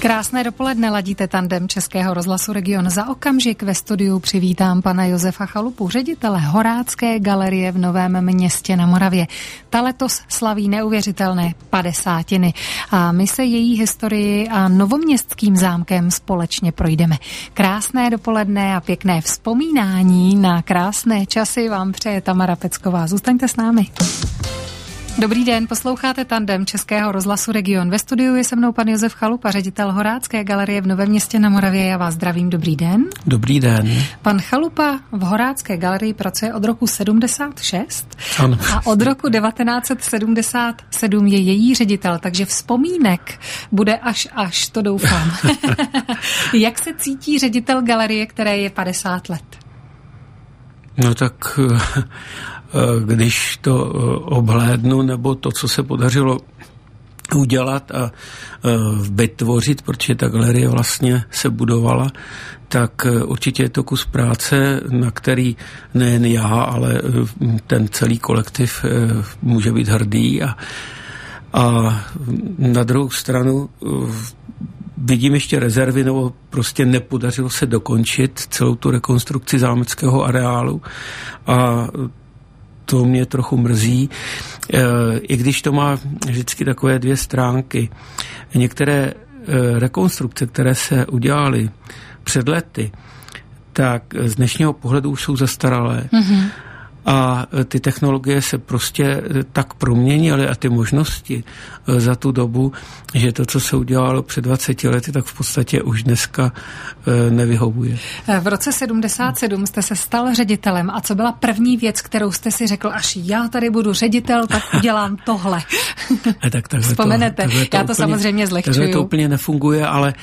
Krásné dopoledne, ladíte tandem Českého rozhlasu Region. Za okamžik ve studiu přivítám pana Josefa Chalupu, ředitele Horácké galerie v Novém Městě na Moravě. Ta letos slaví neuvěřitelné 50. a my se její historii a novoměstským zámkem společně projdeme. Krásné dopoledne a pěkné vzpomínání na krásné časy vám přeje Tamara Pecková. Zůstaňte s námi. Dobrý den, posloucháte tandem Českého rozhlasu Region. Ve studiu je se mnou pan Josef Chalupa, ředitel Horácké galerie v Novém Městě na Moravě. Já vás zdravím, dobrý den. Dobrý den. Pan Chalupa v Horácké galerii pracuje od roku 76 ano. A od roku 1977 je její ředitel, takže vzpomínek bude až, to doufám. Jak se cítí ředitel galerie, které je 50 let? No tak když to obhlédnu, nebo to, co se podařilo udělat a vytvořit, protože ta galerie vlastně se budovala, tak určitě je to kus práce, na který nejen já, ale ten celý kolektiv může být hrdý. A na druhou stranu vidím ještě rezervy, nebo prostě nepodařilo se dokončit celou tu rekonstrukci zámeckého areálu a to mě trochu mrzí, i když to má vždycky takové dvě stránky. Některé rekonstrukce, které se udělaly před lety, tak z dnešního pohledu už jsou zastaralé. Mm-hmm. A ty technologie se prostě tak proměnily a ty možnosti za tu dobu, že to, co se udělalo před 20 lety, tak v podstatě už dneska nevyhovuje. V roce 77 jste se stal ředitelem a co byla první věc, kterou jste si řekl, až já tady budu ředitel, tak udělám tohle. Vzpomenete, já to samozřejmě zlehčuju. Takže to úplně nefunguje, ale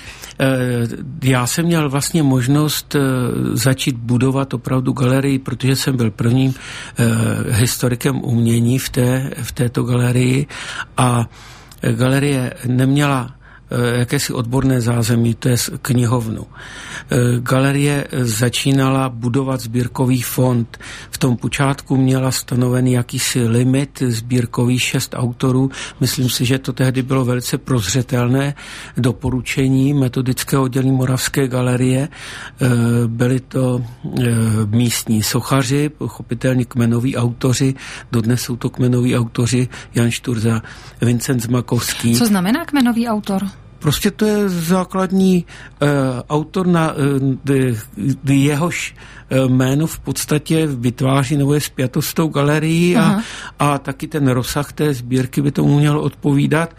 já jsem měl vlastně možnost začít budovat opravdu galerii, protože jsem byl prvním historikem umění v této galerii a galerie neměla jakési odborné zázemí, to je knihovnu. Galerie začínala budovat sbírkový fond. V tom počátku měla stanovený jakýsi limit sbírkový 6 autorů. Myslím si, že to tehdy bylo velice prozřetelné doporučení metodického oddělení Moravské galerie. Byli to místní sochaři, pochopitelně kmenoví autoři. Dodnes jsou to kmenoví autoři Jan Šturza, Vincent Zmakovský. Co znamená kmenový autor? Prostě to je základní autor, na jehož jméno v podstatě vytváří nebo je spjato s tou galerií a taky ten rozsah té sbírky by tomu měl odpovídat.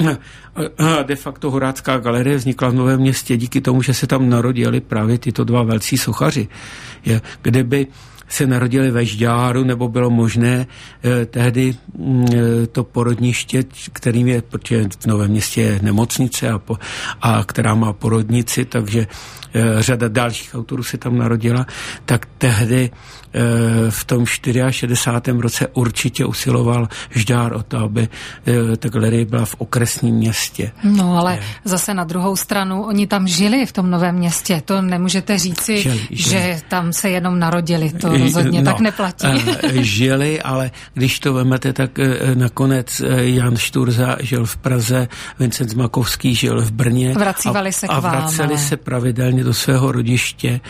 A de facto Horácká galerie vznikla v Novém Městě díky tomu, že se tam narodili právě tyto dva velcí sochaři. Kdyby se narodili ve Žďáru, nebo bylo možné tehdy to porodniště, kterým je, protože v Novém Městě je nemocnice a která má porodnici, takže řada dalších autorů se tam narodila, tak tehdy v tom 64. roce určitě usiloval Žďár o to, aby ta galerie byla v okresním městě. No ale zase na druhou stranu, oni tam žili v tom Novém Městě, to nemůžete říci, žili. Že tam se jenom narodili, to rozhodně tak neplatí. Žili, ale když to vemete, tak nakonec Jan Šturza žil v Praze, Vincent Zmakovský žil v Brně. Vracívali se k vám. A vraceli se pravidelně do svého rodiště.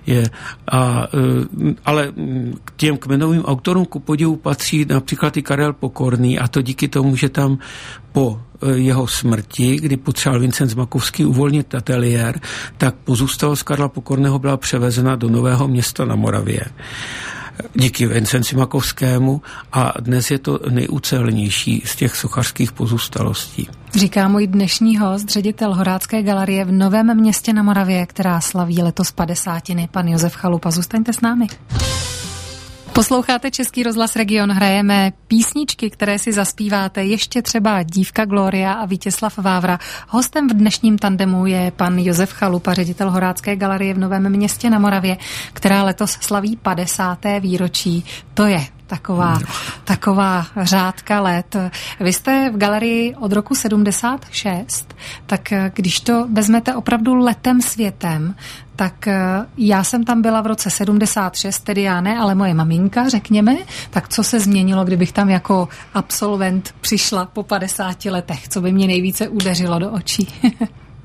Ale k těm kmenovým autorům ku podivu patří například i Karel Pokorný a to díky tomu, že tam po jeho smrti, kdy potřeboval Vincent Zmakovský uvolnit ateliér, tak pozůstalost Karla Pokorného byla převezena do Nového Města na Moravě. Díky Vincenci Makovskému a dnes je to nejucelenější z těch sochařských pozůstalostí. Říká můj dnešní host, ředitel Horácké galerie v Novém Městě na Moravě, která slaví letos 50. pan Josef Chalupa. Zůstaňte s námi. Posloucháte Český rozhlas Region, hrajeme písničky, které si zaspíváte, ještě třeba Dívka Gloria a Vítězslav Vávra. Hostem v dnešním tandemu je pan Josef Chalupa, ředitel Horácké galerie v Novém Městě na Moravě, která letos slaví 50. výročí. To je taková řádka let. Vy jste v galerii od roku 76, tak když to vezmete opravdu letem světem, tak já jsem tam byla v roce 76, tedy já ne, ale moje maminka, řekněme. Tak co se změnilo, kdybych tam jako absolvent přišla po 50 letech? Co by mě nejvíce udeřilo do očí?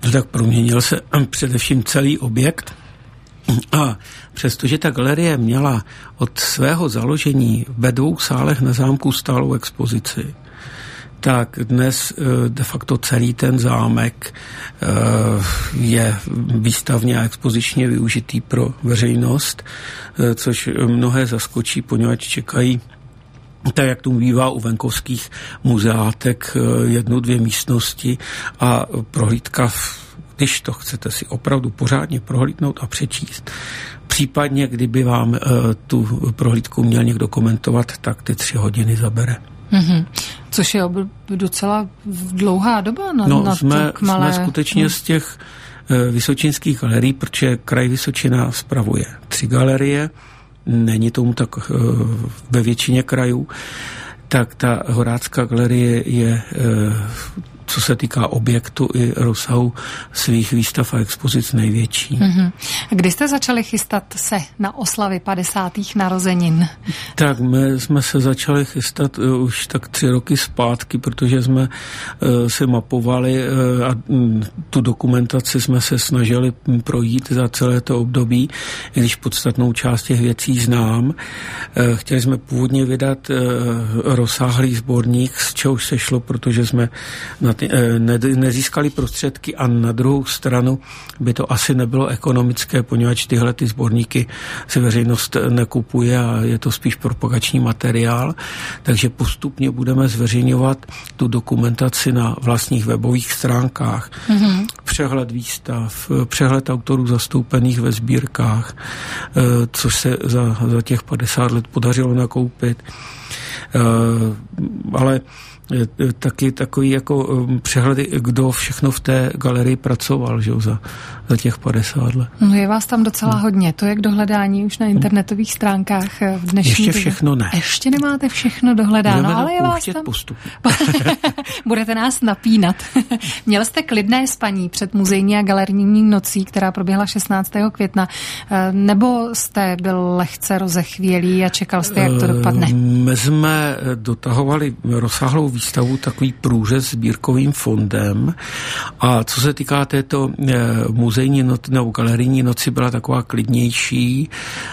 tak proměnil se především celý objekt. A přestože ta galerie měla od svého založení ve 2 sálech na zámku stálou expozici, tak dnes de facto celý ten zámek je výstavně a expozičně využitý pro veřejnost, což mnohé zaskočí, poněvadž čekají, tak jak tomu bývá u venkovských muzeátek, 1-2 místnosti a prohlídka, když to chcete si opravdu pořádně prohlídnout a přečíst. Případně, kdyby vám tu prohlídku měl někdo komentovat, tak ty 3 hodiny zabere. Mm-hmm. Což je docela dlouhá doba na jsme skutečně z těch vysočinských galerií, protože kraj Vysočina spravuje 3 galerie, není tomu tak ve většině krajů, tak ta Horácká galerie je, co se týká objektu i rozsahu svých výstav a expozic, největší. Mm-hmm. Kdy jste začali chystat se na oslavy 50. narozenin? Tak my jsme se začali chystat už tak 3 roky zpátky, protože jsme se mapovali a tu dokumentaci jsme se snažili projít za celé to období, i když podstatnou část těch věcí znám. Chtěli jsme původně vydat rozsáhlý sborník, z čehož se šlo, protože jsme nezískali prostředky a na druhou stranu by to asi nebylo ekonomické, poněvadž tyhle ty sborníky si veřejnost nekupuje a je to spíš propagační materiál, takže postupně budeme zveřejňovat tu dokumentaci na vlastních webových stránkách. Mm-hmm. Přehled výstav, přehled autorů zastoupených ve sbírkách, což se za těch 50 let podařilo nakoupit. Ale taky takový jako přehledy, kdo všechno v té galerii pracoval, že za těch 50 let. No je vás tam docela hodně. To je k dohledání už na internetových stránkách v dnešní Ještě všechno ne. Ještě nemáte všechno dohledáno, budeme ale je vás tam postupně. Budete nás napínat. Měl jste klidné spaní před muzejní a galerijní nocí, která proběhla 16. května, nebo jste byl lehce rozechvělý a čekal jste, jak to dopadne? My jsme dotahovali rozsáhlou výstavu, takový průřez sbírkovým fondem, a co se týká této muzejní nebo galerijní noci, byla taková klidnější,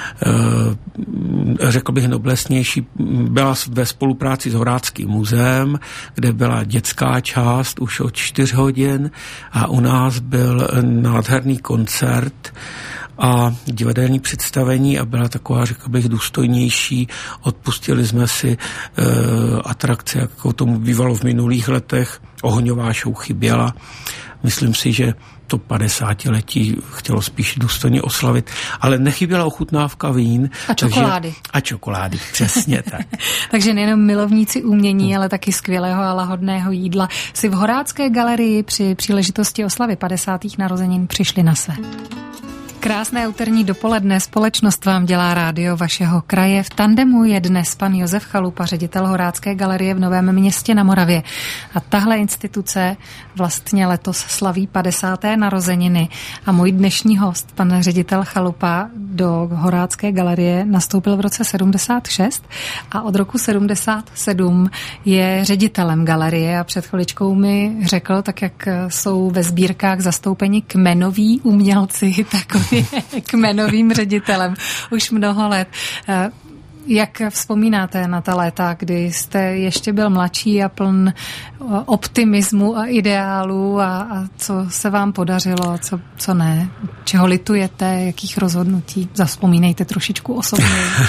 řekl bych noblesnější, byla ve spolupráci s Horáckým muzeem, kde byla dětská část už od 4 hodin a u nás byl nádherný koncert a divadelní představení a byla taková, řekl bych, důstojnější. Odpustili jsme si atrakce, jako tomu bývalo v minulých letech. Ohňová show chyběla. Myslím si, že to 50letí chtělo spíš důstojně oslavit, ale nechyběla ochutnávka vín. A čokolády. A čokolády, přesně tak. Takže nejenom milovníci umění, ale taky skvělého a lahodného jídla si v Horácké galerii při příležitosti oslavy 50. narozenin přišli na své. Krásné úterní dopoledne, společnost vám dělá rádio vašeho kraje. V tandemu je dnes pan Josef Chalupa, ředitel Horácké galerie v Novém Městě na Moravě. A tahle instituce vlastně letos slaví 50. narozeniny. A můj dnešní host, pan ředitel Chalupa, do Horácké galerie nastoupil v roce 76 a od roku 77 je ředitelem galerie a před chviličkou mi řekl, tak jak jsou ve sbírkách zastoupeni kmenoví umělci, tak kmenovým ředitelem už mnoho let. Jak vzpomínáte na ta léta, kdy jste ještě byl mladší a pln optimismu a ideálů a co se vám podařilo, co ne? Čeho litujete, jakých rozhodnutí? Zavzpomínejte trošičku osobně.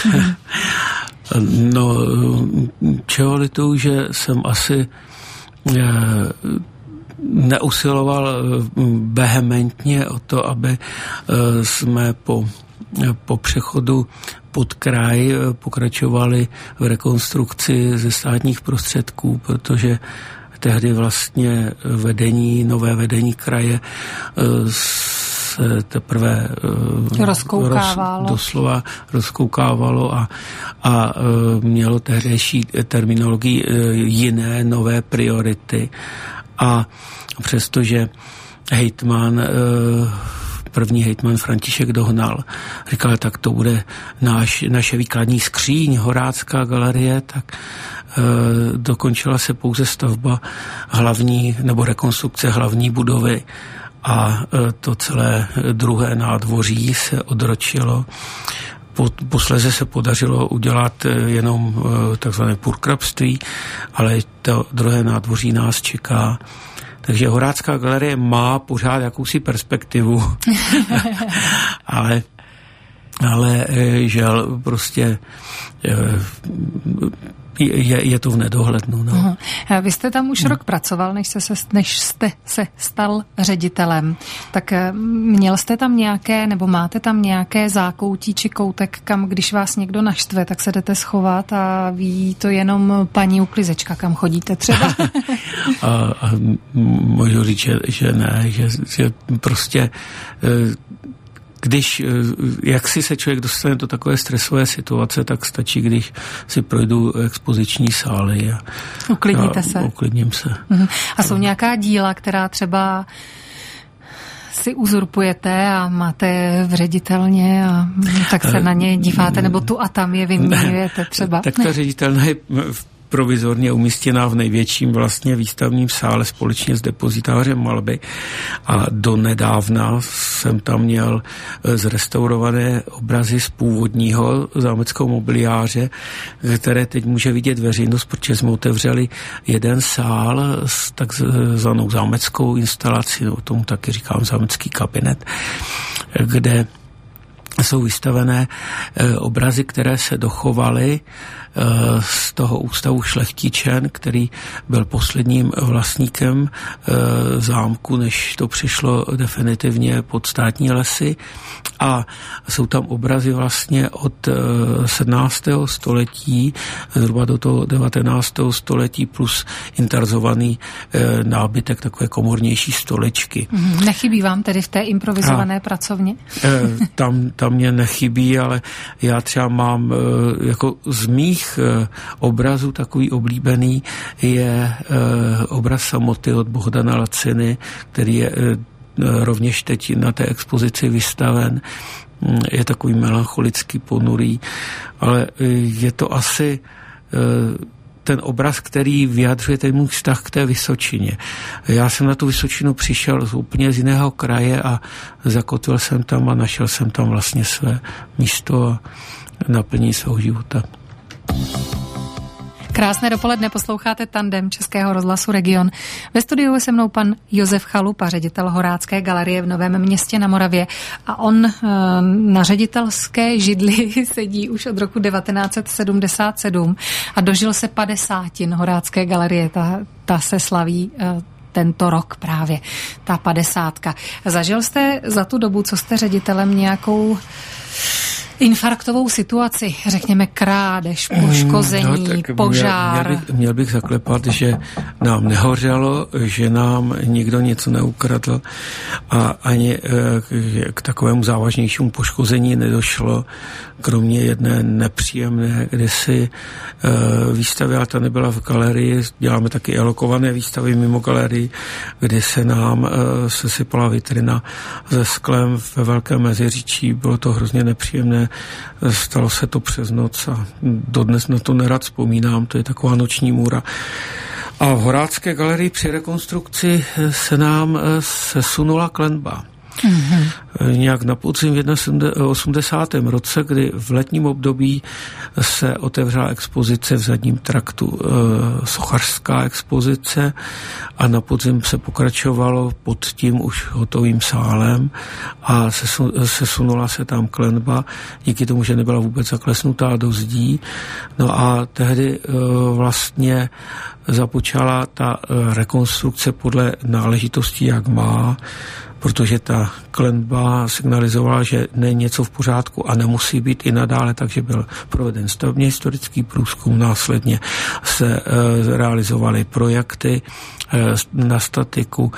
No, čeho lituju, že jsem asi neusiloval vehementně o to, aby jsme po přechodu pod kraj pokračovali v rekonstrukci ze státních prostředků, protože tehdy vlastně nové vedení kraje se teprve doslova rozkoukávalo a mělo tehdejší terminologii jiné, nové priority. A přestože první hejtman František Dohnal říkal, tak to bude naše výkladní skříň, Horácká galerie, tak dokončila se pouze stavba hlavní nebo rekonstrukce hlavní budovy a to celé druhé nádvoří se odročilo. Posléze se podařilo udělat jenom takzvané purkrabství, ale to druhé nádvoří nás čeká. Takže Horácká galerie má pořád jakousi perspektivu, ale žel prostě je to v nedohlednu. No. Vy jste tam už rok pracoval, než jste se stal ředitelem. Tak měl jste tam nějaké, nebo máte tam nějaké zákoutí či koutek, kam když vás někdo naštve, tak se jdete schovat a ví to jenom paní uklizečka, kam chodíte třeba? a můžu říct, že ne, že prostě když jak si se člověk dostane do takové stresové situace, tak stačí, když si projdu expoziční sály. Uklidníte se. Uklidním se. A jsou nějaká díla, která třeba si uzurpujete a máte v ředitelně a tak se na ně díváte, nebo tu a tam je vyměňujete třeba? Tak ta ředitelna je provizorně umístěná v největším vlastně výstavním sále společně s depozitářem malby a donedávna jsem tam měl zrestaurované obrazy z původního zámeckého mobiliáře, které teď může vidět veřejnost, protože jsme otevřeli jeden sál s takzvanou zámeckou instalací, o tomu taky říkám zámecký kabinet, kde jsou vystavené obrazy, které se dochovaly z toho ústavu Šlechtičen, který byl posledním vlastníkem zámku, než to přišlo definitivně pod státní lesy. A jsou tam obrazy vlastně od 17. století zhruba do toho 19. století plus interzovaný nábytek, takové komornější stoličky. Nechybí vám tedy v té improvizované pracovně? Tam mě nechybí, ale já třeba mám jako z mých obrazů takový oblíbený je obraz Samoty od Bohdana Laciny, který je rovněž teď na té expozici vystaven. Je takový melancholický, ponurý, ale je to asi ten obraz, který vyjadřuje ten můj vztah k té Vysočině. Já jsem na tu Vysočinu přišel z úplně z jiného kraje a zakotvil jsem tam a našel jsem tam vlastně své místo a naplnění svého života. Krásné dopoledne, posloucháte Tandem Českého rozhlasu Region. Ve studiu je se mnou pan Josef Chalupa, ředitel Horácké galerie v Novém Městě na Moravě. A on na ředitelské židli sedí už od roku 1977 a dožil se 50. Horácké galerie. Ta se slaví tento rok právě, ta 50. Zažil jste za tu dobu, co jste ředitelem, nějakou infarktovou situaci, řekněme krádež, poškození, požár? Měl bych zaklepat, že nám nehořelo, že nám nikdo něco neukradl a ani k takovému závažnějšímu poškození nedošlo, kromě jedné nepříjemné, kdysi výstavy, ale ta nebyla v galerii, děláme taky alokované výstavy mimo galerii, kdy se nám sesypala vitrina se sklem ve Velkém Meziříčí, bylo to hrozně nepříjemné. Stalo se to přes noc a dodnes na to nerad vzpomínám, to je taková noční můra. A v Horácké galerii při rekonstrukci se nám sesunula klenba. Nějak na podzim v 80. roce, kdy v letním období se otevřela expozice v zadním traktu, sochařská expozice, a na podzim se pokračovalo pod tím už hotovým sálem a sesunula se tam klenba, díky tomu, že nebyla vůbec zaklesnutá do zdí. No a tehdy vlastně započala ta rekonstrukce podle náležitostí, jak má, protože ta klenba signalizovala, že není něco v pořádku a nemusí být i nadále, takže byl proveden stavebně historický průzkum, následně se realizovaly projekty na statiku,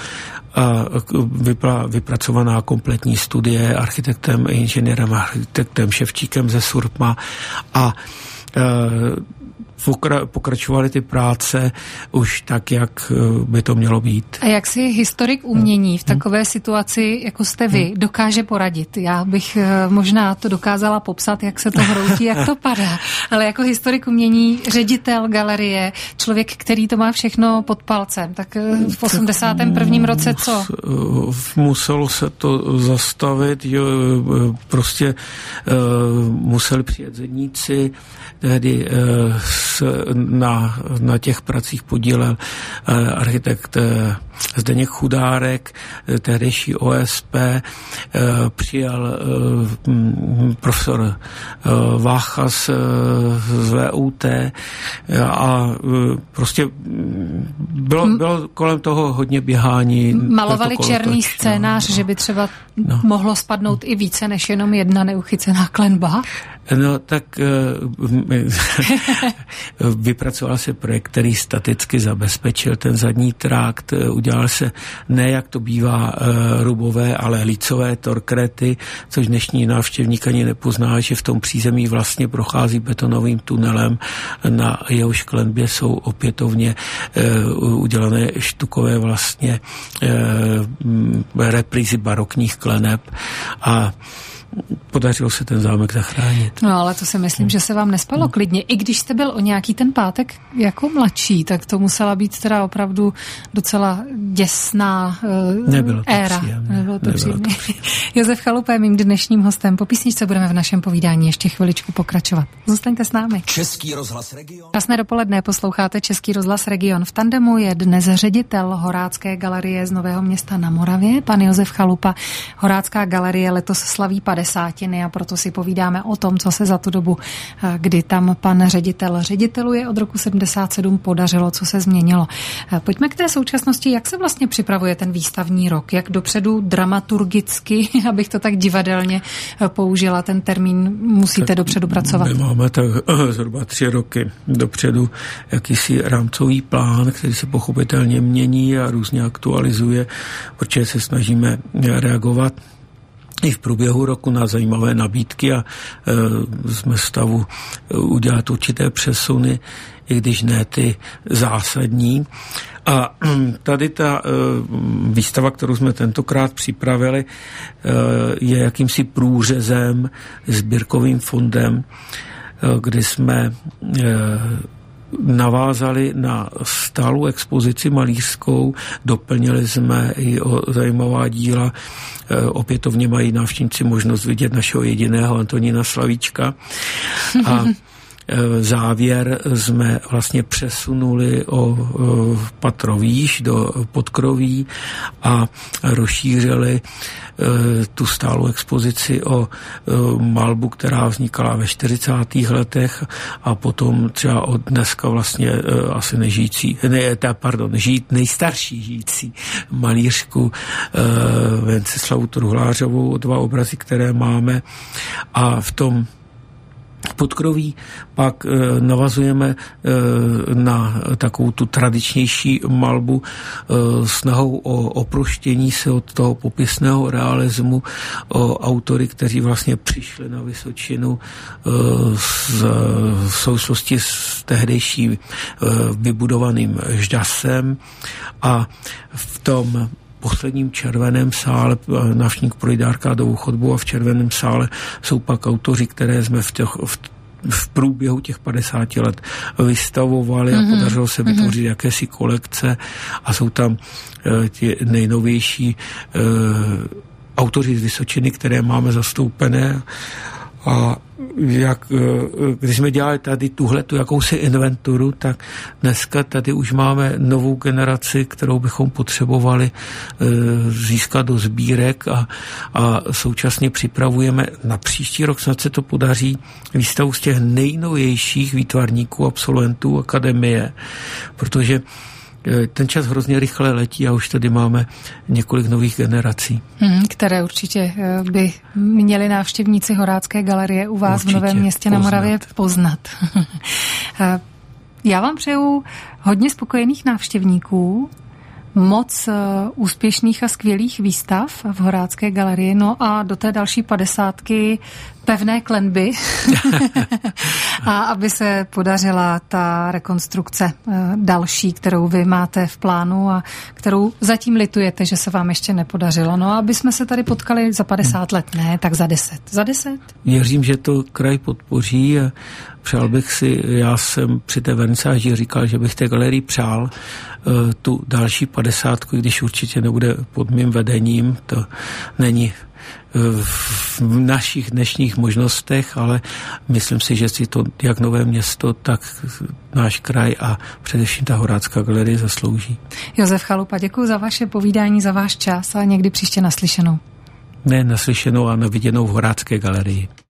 byla vypracovaná kompletní studie architektem, inženýrem, architektem Ševčíkem ze Surpma a pokračovaly ty práce už tak, jak by to mělo být. A jak si historik umění v takové situaci, jako jste vy, dokáže poradit? Já bych možná to dokázala popsat, jak se to hroutí, jak to padá, ale jako historik umění, ředitel galerie, člověk, který to má všechno pod palcem, tak v 81. roce co? Muselo se to zastavit, že prostě museli přijet zedníci, tehdy na těch pracích podílel architekt Zdeněk Chudárek, tehdejší OSP, přijal profesor Vácha z VUT a prostě bylo kolem toho hodně běhání. Malovali černý scénář, že by třeba mohlo spadnout i více než jenom jedna neuchycená klenba? No tak vypracoval se projekt, který staticky zabezpečil ten zadní trakt. Udělal se ne, jak to bývá, rubové, ale lícové torkrety, což dnešní návštěvník ani nepozná, že v tom přízemí vlastně prochází betonovým tunelem. Na jehož klenbě jsou opětovně udělané štukové vlastně reprízy barokních kleneb a podařilo se ten zámek zachránit. No ale to si myslím, že se vám nespalo klidně. I když jste byl o nějaký ten pátek jako mladší, tak to musela být teda opravdu docela děsná éra. Nebylo to příjemné. Josef Chalupa je mým dnešním hostem. Po písničce budeme v našem povídání ještě chviličku pokračovat. Zůstaňte s námi. Český rozhlas Region. Krásné dopoledne, posloucháte Český rozhlas Region. V tandemu je dnes ředitel Horácké galerie z Nového Města na Moravě, pan Josef Chalupa. Horácká galerie letos slaví 50. a proto si povídáme o tom, co se za tu dobu, kdy tam pan ředitel řediteluje od roku 77 podařilo, co se změnilo. Pojďme k té současnosti, jak se vlastně připravuje ten výstavní rok, jak dopředu dramaturgicky, abych to tak divadelně použila, ten termín musíte tak dopředu pracovat. My máme tak zhruba 3 roky dopředu jakýsi rámcový plán, který se pochopitelně mění a různě aktualizuje, protože se snažíme reagovat i v průběhu roku na zajímavé nabídky a jsme v stavu udělat určité přesuny, i když ne ty zásadní. A tady ta výstava, kterou jsme tentokrát připravili, je jakýmsi průřezem, sbírkovým fondem, kdy jsme navázali na stálou expozici malířskou, doplnili jsme i o zajímavá díla. Opětovně mají návštěvníci možnost vidět našeho jediného Antonína Slavíčka. A závěr jsme vlastně přesunuli o patro výš do podkroví a rozšířili tu stálou expozici o malbu, která vznikala ve 40. letech a potom třeba od dneska vlastně asi nejstarší žijící malířku Venceslavu Truhlářovou, 2 obrazy, které máme, a v tom podkroví pak navazujeme na takovou tu tradičnější malbu snahou o oproštění se od toho popisného realismu, o autory, kteří vlastně přišli na Vysočinu v souvislosti s tehdejší vybudovaným žďasem, a v tom posledním červeném sále návštěvník projde arkádovou chodbu a v červeném sále jsou pak autoři, které jsme v průběhu těch 50 let vystavovali a podařilo se vytvořit jakési kolekce a jsou tam ti nejnovější autoři z Vysočiny, které máme zastoupené. A když jsme dělali tady tuhletu jakousi inventuru, tak dneska tady už máme novou generaci, kterou bychom potřebovali získat do sbírek a současně připravujeme na příští rok, snad se to podaří, výstavu z těch nejnovějších výtvarníků, absolventů akademie, protože ten čas hrozně rychle letí a už tady máme několik nových generací. Které určitě by měli návštěvníci Horácké galerie u vás určitě v Novém Městě na Moravě poznat. Já vám přeju hodně spokojených návštěvníků, moc úspěšných a skvělých výstav v Horácké galerii, no a do té další 50 pevné klenby a aby se podařila ta rekonstrukce další, kterou vy máte v plánu a kterou zatím litujete, že se vám ještě nepodařilo. No a aby jsme se tady potkali za 50 let, ne, tak za 10. Za 10? Věřím, že to kraj podpoří a přál bych si, já jsem při té vernisáži říkal, že bych té galerii přál tu další 50, když určitě nebude pod mým vedením, to není v našich dnešních možnostech, ale myslím si, že si to jak Nové Město, tak náš kraj a především ta Horácká galerie zaslouží. Josef Chalupa, děkuji za vaše povídání, za váš čas a někdy příště naslyšenou. Ne naslyšenou a naviděnou v Horácké galerii.